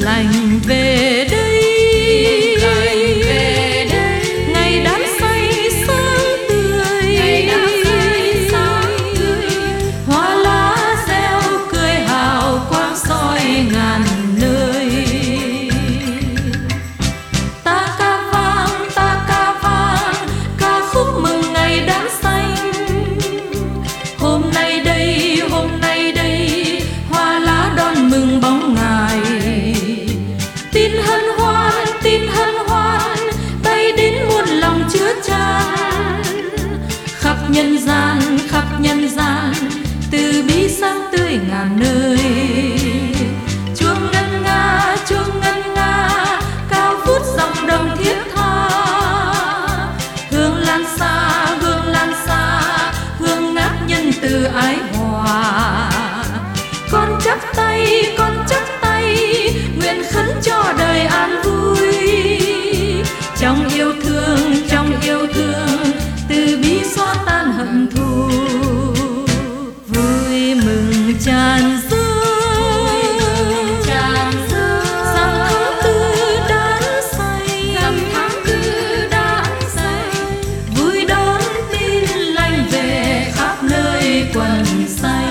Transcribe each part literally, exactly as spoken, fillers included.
lành về đây, lành về đây. ngày đám say sáng tươi, Ngày đám say sáng tươi. hoa lá reo cười hào quang soi ngàn nơi. Ta ca vang, ta ca vang, ca khúc mừng ngày đám xanh. Hôm nay đây, hôm nay đây, hoa lá đón mừng bóng ngài. Tin hân hoan, tin hân hoan, bay đến muôn lòng chứa chan. Khắp nhân gian, khắp nhân gian, từ bi sáng tươi ngàn nơi. Chuông ngân nga, chuông ngân nga, cao vút dòng đồng thiết tha. Hương lan xa, hương lan xa, hương ngát nhân từ ái hòa. Con chắp tay, con chắp tay, nguyện khấn cho đời an vui. Trong yêu thương, trong yêu thương, từ bi xóa tan hận thù. Vui mừng tràn dương, Tràn dương. dằm tháng tư đán say, Dằm tháng tư đán say. vui đón tin lành về khắp nơi quần xanh.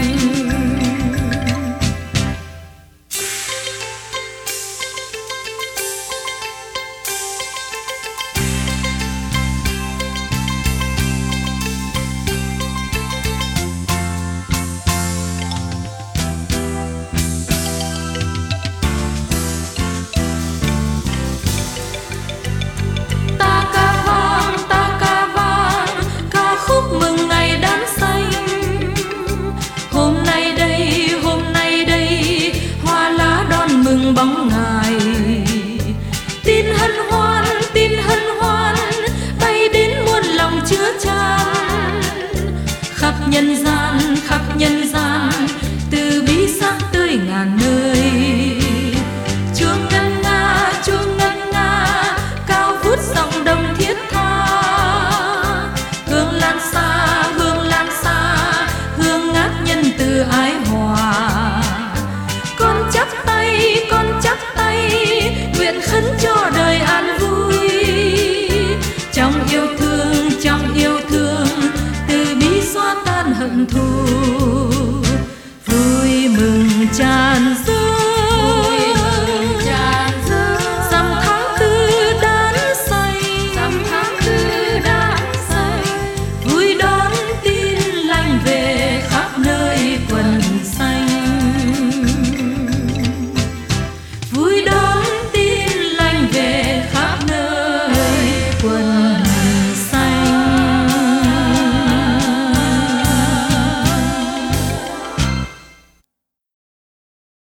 Ta ca vang, ta ca vang, ca khúc mừng ngày đám xanh. Hôm nay đây, hôm nay đây, hoa lá đón mừng bóng ngài. Tin hân hoan, tin hân hoan, bay đến muôn lòng chứa chan. Khắp nhân gian, khắp nhân gian,